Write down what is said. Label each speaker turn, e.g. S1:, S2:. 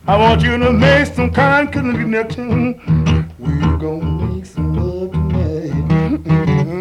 S1: I want you to make some kind connection